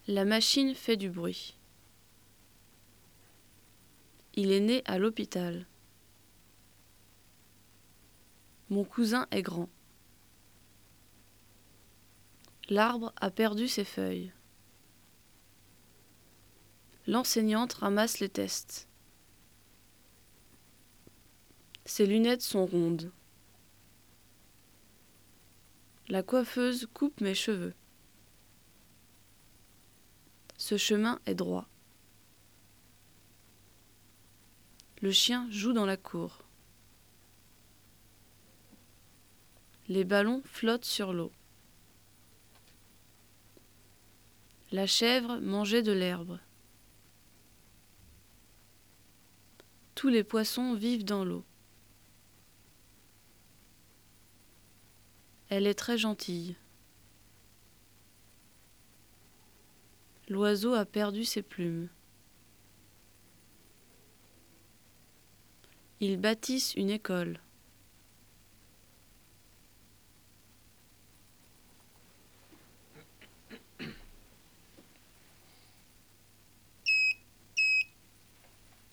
La machine fait du bruit. Il est né à l'hôpital. Mon cousin est grand. L'arbre a perdu ses feuilles. L'enseignante ramasse les tests. Ses lunettes sont rondes. La coiffeuse coupe mes cheveux. Ce chemin est droit. Le chien joue dans la cour. Les ballons flottent sur l'eau. La chèvre mangeait de l'herbe. Tous les poissons vivent dans l'eau. Elle est très gentille. L'oiseau a perdu ses plumes. Ils bâtissent une école.